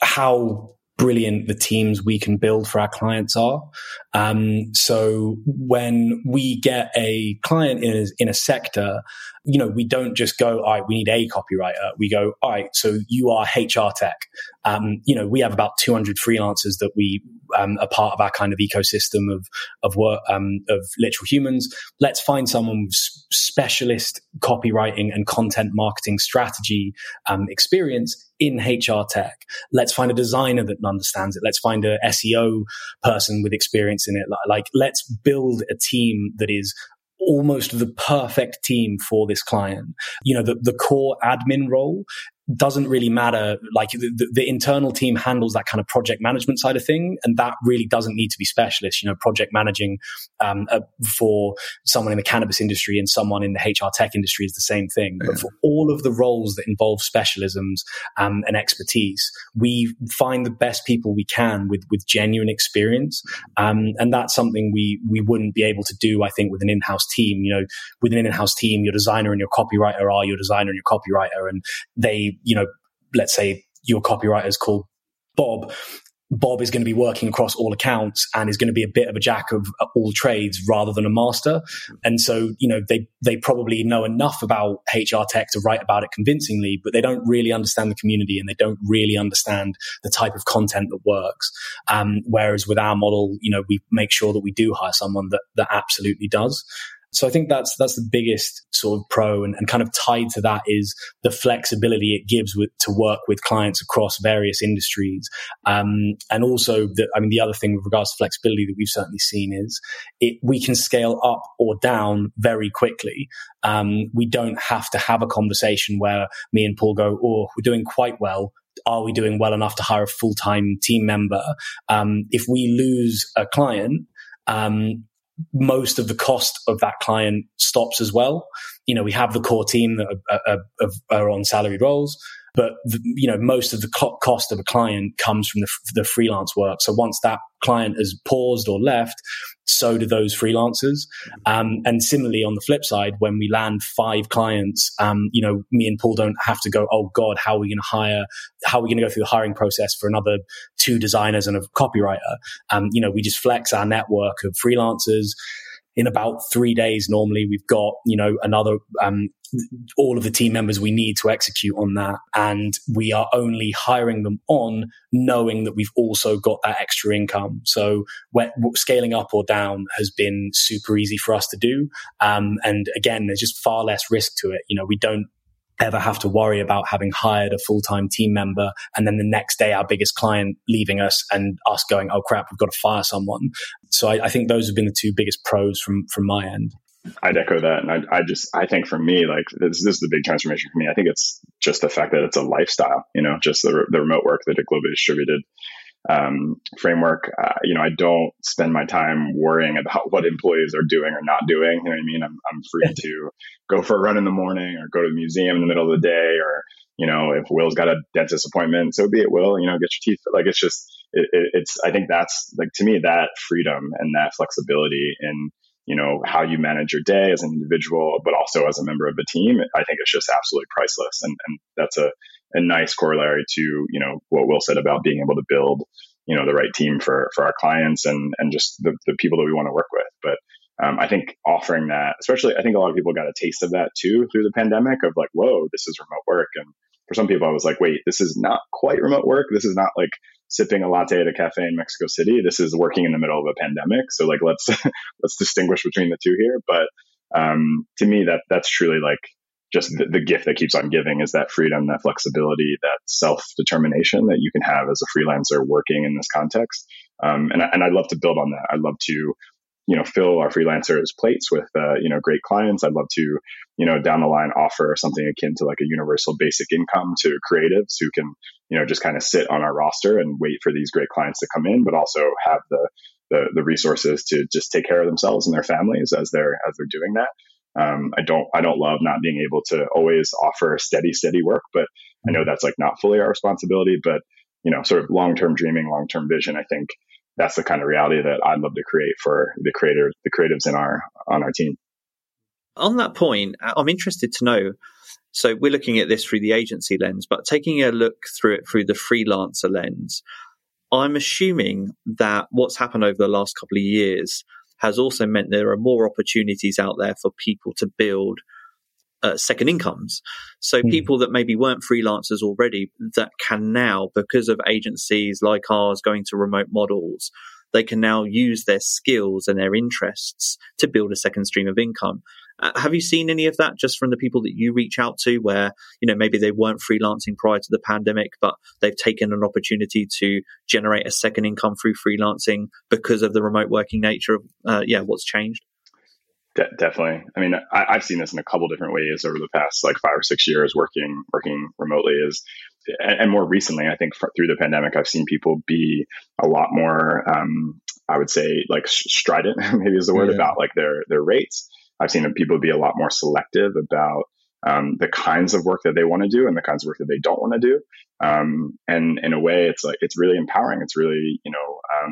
Speaker 6: how brilliant the teams we can build for our clients are. Um, so when we get a client in a, in a sector, you know, we don't just go, all right, we need a copywriter. We go, all right, so you are H R tech. Um, you know, we have about two hundred freelancers that we um, are part of our kind of ecosystem of of work um, of literal humans. Let's find someone with specialist copywriting and content marketing strategy um, experience in H R tech. Let's find a designer that understands it. Let's find a S E O person with experience in it. Like, let's build a team that is almost the perfect team for this client. You know, the, the core admin role doesn't really matter. Like the, the, the internal team handles that kind of project management side of thing. And that really doesn't need to be specialist. You know, project managing um, uh, for someone in the cannabis industry and someone in the H R tech industry is the same thing. Yeah. But for all of the roles that involve specialisms um, and expertise, we find the best people we can with, with genuine experience. Um, and that's something we, we wouldn't be able to do, I think, with an in-house team. You know, with an in-house team, your designer and your copywriter are your designer and your copywriter, and they, you know, let's say your copywriter is called Bob. Bob is going to be working across all accounts and is going to be a bit of a jack of all trades rather than a master. And so, you know, they, they probably know enough about H R tech to write about it convincingly, but they don't really understand the community and they don't really understand the type of content that works. Um, whereas with our model, you know, we make sure that we do hire someone that, that absolutely does. So I think that's that's the biggest sort of pro, and, and kind of tied to that is the flexibility it gives with, to work with clients across various industries. Um, and also, the, I mean, the other thing with regards to flexibility that we've certainly seen is it, we can scale up or down very quickly. Um, we don't have to have a conversation where me and Paul go, oh, we're doing quite well. Are we doing well enough to hire a full-time team member? Um, if we lose a client, um, most of the cost of that client stops as well. You know, we have the core team that are, are, are on salaried roles, but the, you know, most of the co- cost of a client comes from the, the freelance work. So once that client has paused or left, so do those freelancers. Um, and similarly, on the flip side, when we land five clients, um, you know, me and Paul don't have to go, oh God, how are we going to hire? How are we going to go through the hiring process for another two designers and a copywriter? Um, you know, we just flex our network of freelancers. In about three days, normally we've got, you know, another, um, all of the team members we need to execute on that. And we are only hiring them on knowing that we've also got that extra income. So we're, scaling up or down has been super easy for us to do. Um, and again, there's just far less risk to it. You know, we don't ever have to worry about having hired a full-time team member and then the next day our biggest client leaving us and us going, oh crap, we've got to fire someone. So I, I think those have been the two biggest pros from from my end.
Speaker 7: I'd echo that. And I, I just, I think for me, like this, this is the big transformation for me. I think it's just the fact that it's a lifestyle, you know, just the, the remote work, the globally distributed um, framework. Uh, you know, I don't spend my time worrying about what employees are doing or not doing. You know what I mean? I'm, I'm free to go for a run in the morning or go to the museum in the middle of the day, or, you know, if Will's got a dentist appointment, so be it, Will, you know, get your teeth. Like, it's just, it, it, it's, I think that's like, to me, that freedom and that flexibility in, you know, how you manage your day as an individual, but also as a member of a team, I think it's just absolutely priceless. And, and that's a, a nice corollary to, you know, what Will said about being able to build, you know, the right team for, for our clients and, and just the, the people that we want to work with. But um, I think offering that, especially, I think a lot of people got a taste of that too through the pandemic of like, whoa, this is remote work. And for some people, I was like, wait, this is not quite remote work. This is not like sipping a latte at a cafe in Mexico City. This is working in the middle of a pandemic. So like, let's, let's distinguish between the two here. But um, to me, that that's truly like just the, the gift that keeps on giving is that freedom, that flexibility, that self-determination that you can have as a freelancer working in this context. Um, and, I, and I'd love to build on that. I'd love to, you know, fill our freelancers' plates with, uh, you know, great clients. I'd love to, you know, down the line offer something akin to like a universal basic income to creatives who can, you know, just kind of sit on our roster and wait for these great clients to come in, but also have the, the, the resources to just take care of themselves and their families as they're, as they're doing that. Um, I don't, I don't love not being able to always offer steady, steady work, but I know that's like not fully our responsibility, but, you know, sort of long-term dreaming, long-term vision. I think that's the kind of reality that I'd love to create for the creator, the creatives in our, on our team.
Speaker 5: On that point, I'm interested to know, so we're looking at this through the agency lens, but taking a look through it through the freelancer lens, I'm assuming that what's happened over the last couple of years has also meant there are more opportunities out there for people to build uh, second incomes. So mm. people that maybe weren't freelancers already that can now, because of agencies like ours going to remote models, they can now use their skills and their interests to build a second stream of income. Uh, have you seen any of that just from the people that you reach out to where, you know, maybe they weren't freelancing prior to the pandemic, but they've taken an opportunity to generate a second income through freelancing because of the remote working nature of, uh, yeah, what's changed?
Speaker 7: De- definitely. I mean, I, I've seen this in a couple different ways over the past like five or six years working, working remotely is, and, and more recently, I think for, through the pandemic, I've seen people be a lot more, um, I would say like strident, maybe is the word, yeah. about like their, their rates. I've seen people be a lot more selective about um, the kinds of work that they want to do and the kinds of work that they don't want to do. Um, and in a way, it's like, it's really empowering. It's really, you know, um,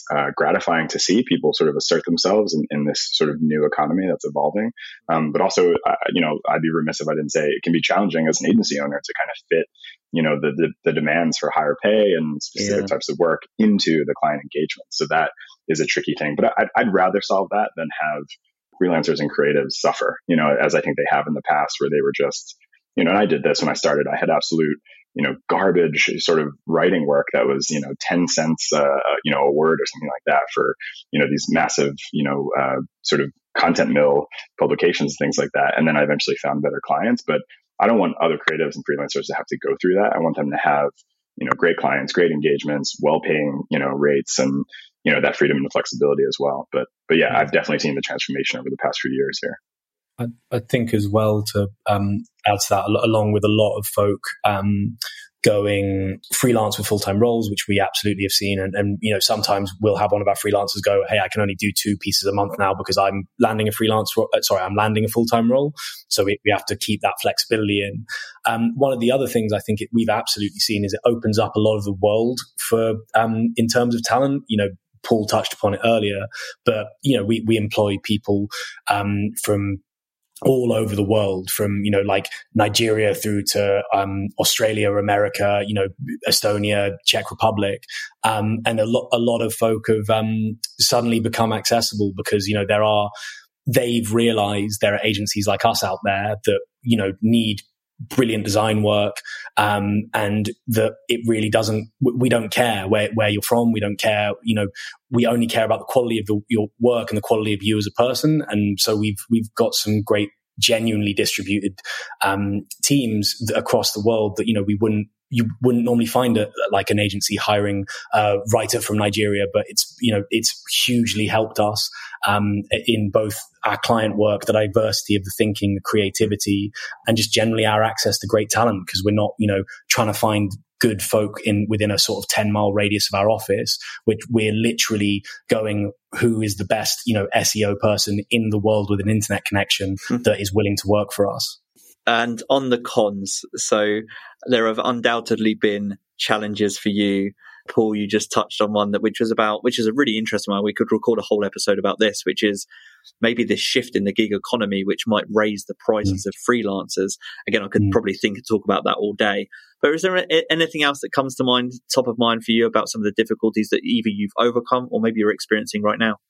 Speaker 7: it's uh, gratifying to see people sort of assert themselves in, in this sort of new economy that's evolving. Um, but also, uh, you know, I'd be remiss if I didn't say it can be challenging as an agency owner to kind of fit, you know, the, the, the demands for higher pay and specific yeah. types of work into the client engagement. So that is a tricky thing, but I'd, I'd rather solve that than have freelancers and creatives suffer, you know, as I think they have in the past, where they were just, you know, and I did this when I started. I had absolute, you know, garbage sort of writing work that was, you know, ten cents, uh, you know, a word or something like that for, you know, these massive, you know, uh, sort of content mill publications, things like that. And then I eventually found better clients, but I don't want other creatives and freelancers to have to go through that. I want them to have, you know, great clients, great engagements, well-paying, you know, rates, and, you know, that freedom and the flexibility as well. But, but yeah, I've definitely seen the transformation over the past few years here.
Speaker 6: I, I think as well to um, add to that, along with a lot of folk um, going freelance with full-time roles, which we absolutely have seen. And, and, you know, sometimes we'll have one of our freelancers go, hey, I can only do two pieces a month now because I'm landing a freelance, ro- sorry, I'm landing a full-time role. So we, we have to keep that flexibility in. Um, one of the other things I think it, we've absolutely seen is it opens up a lot of the world for, um, in terms of talent, you know, Paul touched upon it earlier, but, you know, we, we employ people um, from all over the world, from, you know, like Nigeria through to um, Australia, America, you know, Estonia, Czech Republic. Um, and a lot, a lot of folk have um, suddenly become accessible because, you know, there are, they've realized there are agencies like us out there that, you know, need brilliant design work, um, and that it really doesn't, we don't care where, where you're from. We don't care, you know, we only care about the quality of the, your work and the quality of you as a person. And so we've, we've got some great, genuinely distributed, um, teams across the world that, you know, we wouldn't, you wouldn't normally find a, like an agency hiring a writer from Nigeria, but it's, you know, it's hugely helped us, um, in both our client work, the diversity of the thinking, the creativity, and just generally our access to great talent, because we're not, you know, trying to find good folk in within a sort of ten mile radius of our office, which we're literally going, who is the best, you know, S E O person in the world with an internet connection mm-hmm. that is willing to work for us.
Speaker 5: And on the cons, so there have undoubtedly been challenges for you. Paul, you just touched on one that which was about, which is a really interesting one. We could record a whole episode about this, which is maybe this shift in the gig economy, which might raise the prices mm. of freelancers. Again, I could mm. probably think and talk about that all day. But is there a, anything else that comes to mind, top of mind for you, about some of the difficulties that either you've overcome or maybe you're experiencing right now?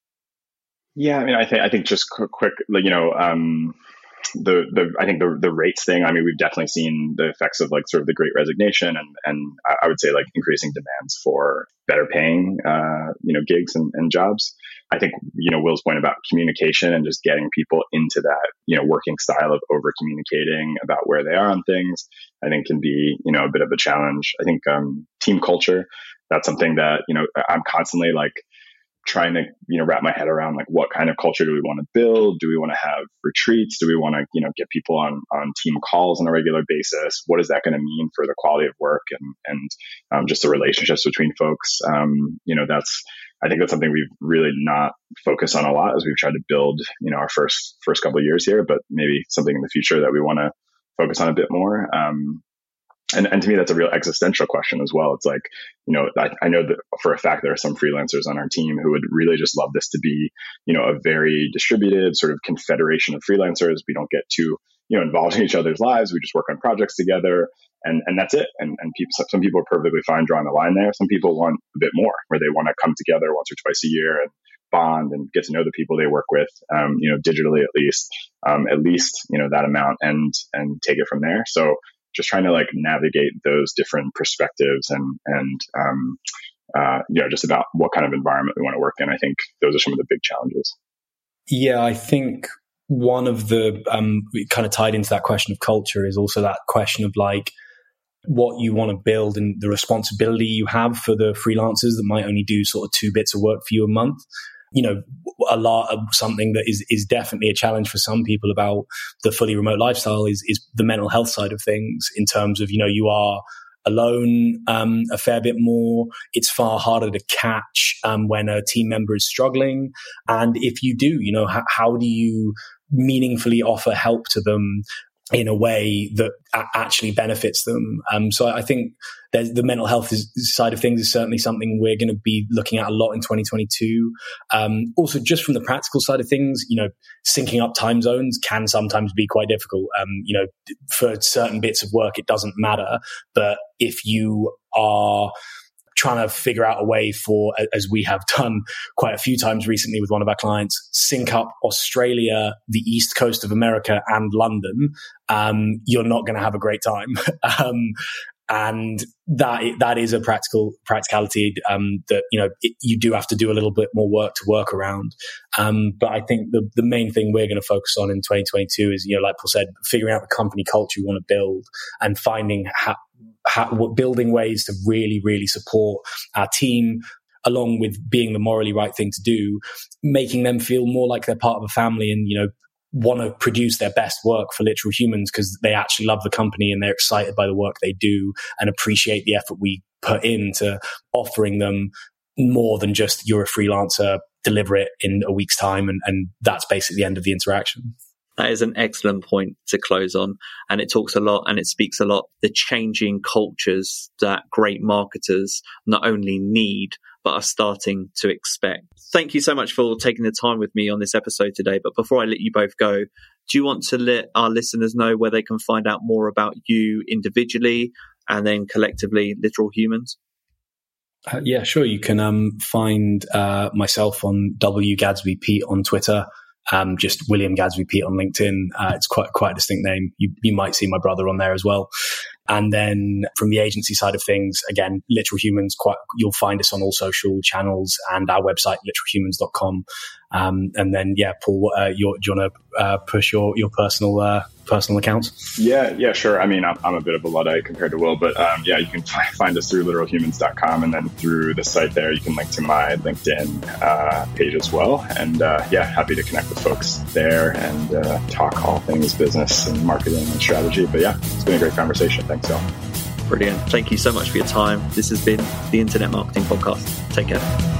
Speaker 7: Yeah, I mean, I think I think just quick, you know. Um, The, the, I think the, the rates thing, I mean, we've definitely seen the effects of like sort of the great resignation and, and I would say like increasing demands for better paying, uh, you know, gigs and, and jobs. I think, you know, Will's point about communication and just getting people into that, you know, working style of over communicating about where they are on things, I think can be, you know, a bit of a challenge. I think, um, team culture, that's something that, you know, I'm constantly like, trying to, you know, wrap my head around like what kind of culture do we want to build? Do we want to have retreats? Do we want to, you know, get people on, on team calls on a regular basis? What is that going to mean for the quality of work and, and, um, just the relationships between folks? Um, you know, that's, I think that's something we've really not focused on a lot as we've tried to build, you know, our first, first couple of years here, but maybe something in the future that we want to focus on a bit more. Um, And, and to me, that's a real existential question as well. It's like, you know, I, I know that for a fact there are some freelancers on our team who would really just love this to be, you know, a very distributed sort of confederation of freelancers. We don't get too, you know, involved in each other's lives. We just work on projects together, and, and that's it. And, and people, some people are perfectly fine drawing the line there. Some people want a bit more, where they want to come together once or twice a year and bond and get to know the people they work with, um, you know, digitally at least, um, at least, you know, that amount, and, and take it from there. So just trying to like navigate those different perspectives and, and, um, uh, you know, just about what kind of environment we want to work in. I think those are some of the big challenges.
Speaker 6: Yeah, I think one of the, um, kind of tied into that question of culture is also that question of like what you want to build and the responsibility you have for the freelancers that might only do sort of two bits of work for you a month. You know, a lot of something that is, is definitely a challenge for some people about the fully remote lifestyle is, is the mental health side of things, in terms of, you know, you are alone, um, a fair bit more. It's far harder to catch, um, when a team member is struggling. And if you do, you know, how, how do you meaningfully offer help to them in a way that a- actually benefits them. Um, so I think there's, the mental health is, side of things is certainly something we're going to be looking at a lot in twenty twenty-two. Um, also, just from the practical side of things, you know, syncing up time zones can sometimes be quite difficult. Um, you know, for certain bits of work, it doesn't matter. But if you are trying to figure out a way for, as we have done quite a few times recently with one of our clients, sync up Australia, the East Coast of America, and London, um, you're not going to have a great time. um, and that that is a practical practicality um, that, you know, it, you do have to do a little bit more work to work around. Um, but I think the the main thing we're going to focus on in twenty twenty-two is, you know, like Paul said, figuring out the company culture we want to build and finding how, how, building ways to really, really support our team, along with being the morally right thing to do, making them feel more like they're part of a family and, you know, want to produce their best work for Literal Humans because they actually love the company and they're excited by the work they do and appreciate the effort we put into offering them more than just you're a freelancer, deliver it in a week's time, and, and that's basically the end of the interaction.
Speaker 5: That is an excellent point to close on. And it talks a lot and it speaks a lot, the changing cultures that great marketers not only need, but are starting to expect. Thank you so much for taking the time with me on this episode today. But before I let you both go, do you want to let our listeners know where they can find out more about you individually and then collectively Literal Humans?
Speaker 6: Uh, yeah, sure. You can um, find uh, myself on W Gadsby Pete on Twitter. Um, just William Gadsby Pete on LinkedIn. Uh, it's quite quite a distinct name. You you might see my brother on there as well. And then from the agency side of things, again, Literal Humans. Quite you'll find us on all social channels and our website literal humans dot com. Um, and then yeah, Paul, uh, you're, do you want to uh, push your your personal uh, personal accounts?
Speaker 7: Yeah, yeah, sure. I mean, I'm, I'm a bit of a Luddite compared to Will, but um, yeah, you can f- find us through literal humans dot com, and then through the site there, you can link to my LinkedIn uh, page as well. And uh, yeah, happy to connect with folks there and uh, talk all things business and marketing and strategy. But yeah, it's been a great conversation. Thanks, y'all.
Speaker 5: Brilliant. Thank you so much for your time. This has been the Internet Marketing Podcast. Take care.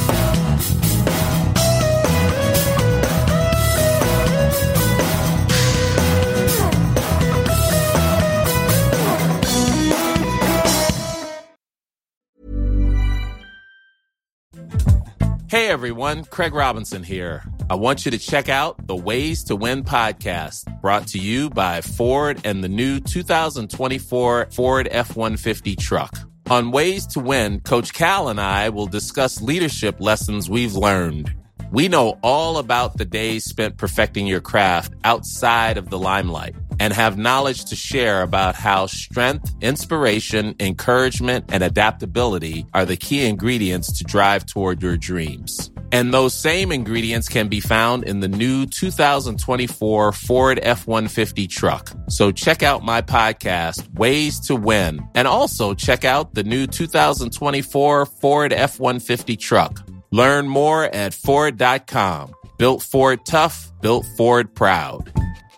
Speaker 3: Hey everyone, Craig Robinson here. I want you to check out the Ways to Win podcast, brought to you by Ford and the new two thousand twenty-four Ford F one fifty truck. On Ways to Win, Coach Cal and I will discuss leadership lessons we've learned. We know all about the days spent perfecting your craft outside of the limelight and have knowledge to share about how strength, inspiration, encouragement, and adaptability are the key ingredients to drive toward your dreams. And those same ingredients can be found in the new two thousand twenty-four Ford F one fifty truck. So check out my podcast, Ways to Win, and also check out the new two thousand twenty-four Ford F one fifty truck. Learn more at Ford dot com. Built Ford tough, built Ford proud.